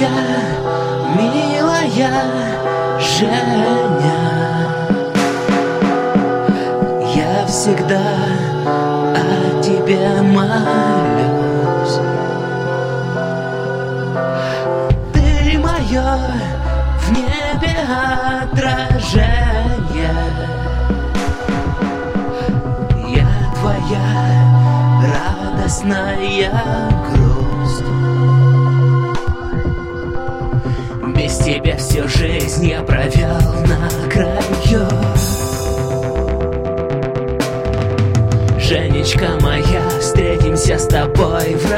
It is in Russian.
моя милая Женя, я всегда о тебе молюсь. Ты мое в небе отражение, я твоя радостная грусть. Без тебя всю жизнь я провел на краю. Женечка моя, встретимся с тобой в